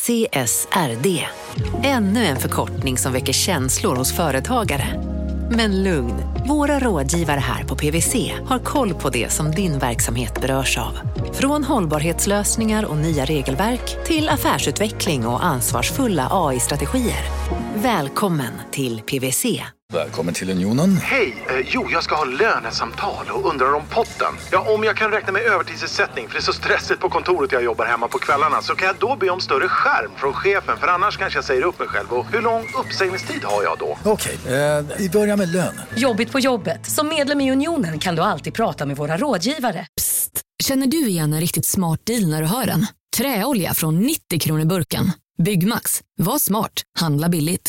CSRD. Ännu en förkortning som väcker känslor hos företagare. Men lugn, våra rådgivare här på PwC har koll på det som din verksamhet berörs av. Från hållbarhetslösningar och nya regelverk till affärsutveckling och ansvarsfulla AI-strategier. Välkommen till PwC. Välkommen till Unionen. Hej, jag ska ha lönesamtal och undrar om potten. Ja, om jag kan räkna med övertidsersättning för det är så stressigt på kontoret jag jobbar hemma på kvällarna, så kan jag då be om större skärm från chefen, för annars kanske jag säger upp mig själv. Och hur lång uppsägningstid har jag då? Okej, vi börjar med lön. Jobbigt på jobbet. Som medlem i Unionen kan du alltid prata med våra rådgivare. Psst, känner du igen en riktigt smart deal när du hör den? Träolja från 90 kronor burken. Byggmax, var smart, handla billigt.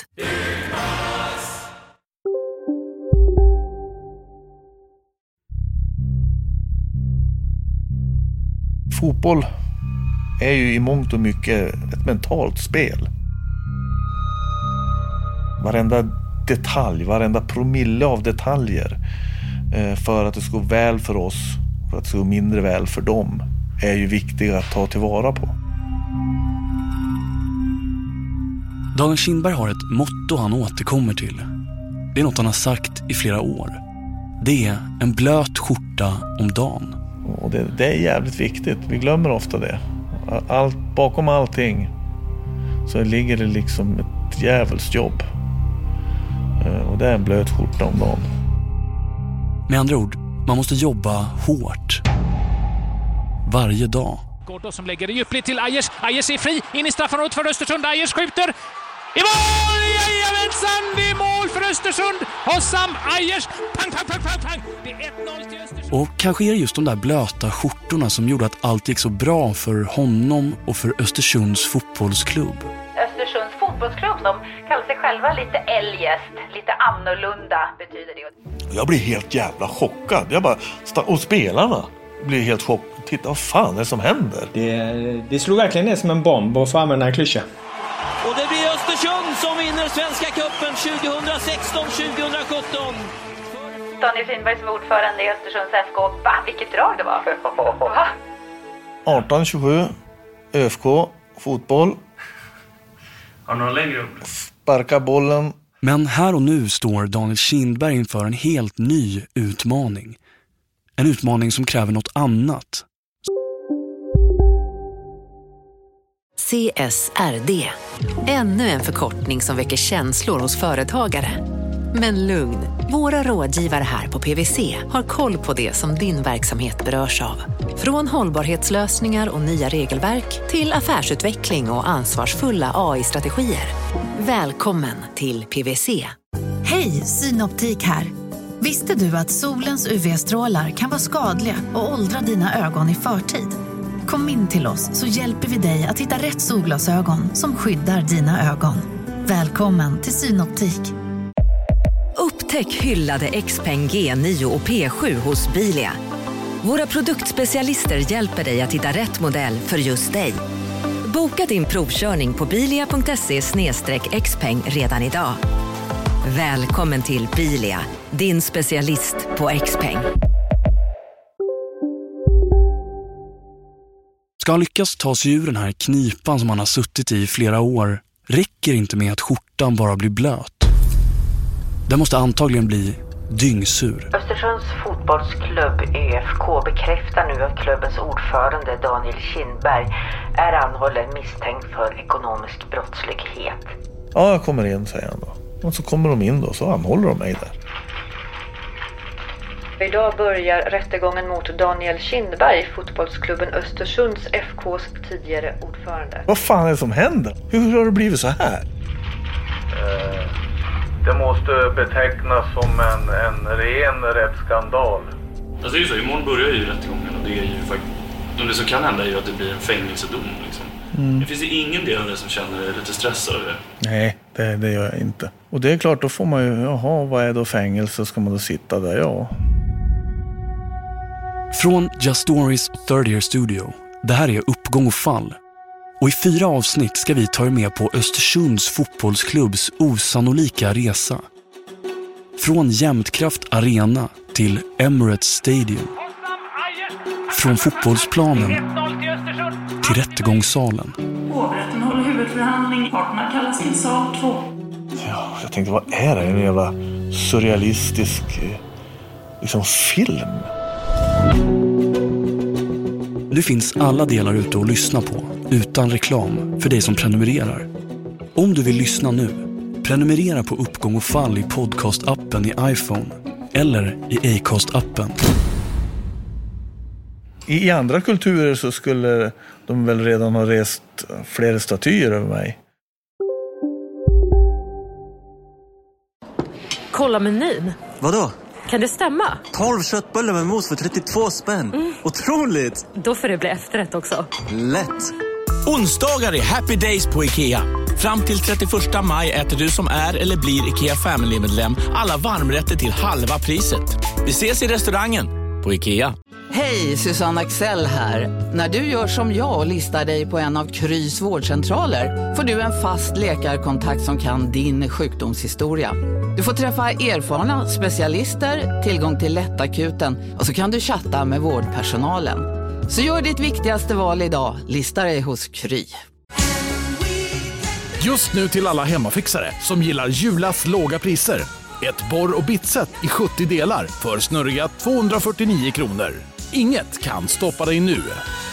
Fotboll är ju i mångt och mycket ett mentalt spel. Varenda detalj, varenda promille av detaljer, för att det ska gå väl för oss, för att det ska gå mindre väl för dem, är ju viktiga att ta tillvara på. Daniel Kindberg har ett motto han återkommer till. Det är något han har sagt i flera år. Det är en blöt skjorta om dagen. Och det är jävligt viktigt. Vi glömmer ofta det. Bakom allting så ligger det liksom ett djävulsjobb. Och det är en blöt skjorta om dagen. Med andra ord, man måste jobba hårt. Varje dag. Gordon som lägger det djupligt till Ayers. Ayers är fri. In i straffområdet för Östersund. Ayers skjuter. I mål! Jajamensan! Det är mål för Östersund. Hossam Ayers. Pang, pang, pang, pang, pang. Det är 1-0 till Östersund. Och kanske är det just de där blöta skjortorna som gjorde att allt gick så bra för honom och för Östersunds fotbollsklubb. Östersunds fotbollsklubb, de kallar sig själva lite eljest, lite annorlunda betyder det. Jag blir helt jävla chockad. Och spelarna blir helt chockade. Titta, vad fan är det som händer? Det slog verkligen ner som en bomb, och få använda en klyscha. Och det blir Östersund som vinner Svenska cupen 2016-2017. Daniel Kindberg som ordförande i Östersunds FK. Va, vilket drag det var. 18-27, ÖFK, fotboll. Har några längre upp? Sparka bollen. Men här och nu står Daniel Kindberg inför en helt ny utmaning. En utmaning som kräver något annat. CSRD. Ännu en förkortning som väcker känslor hos företagare. Men lugn, våra rådgivare här på PwC har koll på det som din verksamhet berörs av. Från hållbarhetslösningar och nya regelverk till affärsutveckling och ansvarsfulla AI-strategier. Välkommen till PwC. Hej, Synoptik här. Visste du att solens UV-strålar kan vara skadliga och åldra dina ögon i förtid? Kom in till oss så hjälper vi dig att hitta rätt solglasögon som skyddar dina ögon. Välkommen till Synoptik. Upptäck hyllade XPeng G9 och P7 hos Bilia. Våra produktspecialister hjälper dig att hitta rätt modell för just dig. Boka din provkörning på bilia.se/xpeng redan idag. Välkommen till Bilia, din specialist på XPeng. Ska han lyckas ta sig ur den här knipan som han har suttit i flera år, räcker inte med att skjortan bara blir blöt. Den måste antagligen bli dyngsur. Östersunds fotbollsklubb ÖFK bekräftar nu att klubbens ordförande Daniel Kindberg är anhållen misstänkt för ekonomisk brottslighet. Ja, jag kommer in, säger han då. Och så kommer de in då, så anhåller de mig där. Idag börjar rättegången mot Daniel Kindberg, fotbollsklubben Östersunds FKs tidigare ordförande. Vad fan är det som händer? Hur har det blivit så här? Det måste betecknas som en ren rättsskandal. Alltså det är ju så, imorgon börjar ju rättegången och det är ju faktiskt, om det så kan hända är ju att det blir en fängelsedom liksom. Det finns ju ingen del av det som känner lite stressad över det. Nej, det gör jag inte. Och det är klart, då får man ju, jaha, vad är då fängelse? Ska man då sitta där? Ja. Från Just Stories Third Year Studio. Det här är Uppgång och fall. Och i 4 avsnitt ska vi ta er med på Östersunds fotbollsklubbs osannolika resa. Från Jämtkraft Arena till Emirates Stadium. Från fotbollsplanen till rättegångssalen. Hovrätten håller huvudet Huvudförhandling. Parterna kallas till sal 2. Ja, jag tänkte, vad är det? En jävla surrealistisk liksom film. Det finns alla delar ute att lyssna på, utan reklam, för dig som prenumererar. Om du vill lyssna nu, prenumerera på Uppgång och fall i podcast-appen i iPhone eller i Acast-appen. I andra kulturer så skulle de väl redan ha rest flera statyer över mig. Kolla menyn. Vadå? Kan det stämma? 12 köttbullar med mos för 32 spänn. Otroligt! Då får det bli efterrätt också. Lätt! Onsdagar är happy days på IKEA. Fram till 31 maj äter du som är eller blir IKEA Family-medlem alla varmrätter till halva priset. Vi ses i restaurangen på IKEA. Hej, Susanne Axel här. När du gör som jag och listar dig på en av Krys vårdcentraler får du en fast läkarkontakt som kan din sjukdomshistoria. Du får träffa erfarna specialister, tillgång till lättakuten och så kan du chatta med vårdpersonalen. Så gör ditt viktigaste val idag, lista dig hos Kry. Just nu till alla hemmafixare som gillar Julas låga priser. Ett borr- och bitset i 70 delar för snurriga 249 kronor. Inget kan stoppa dig nu.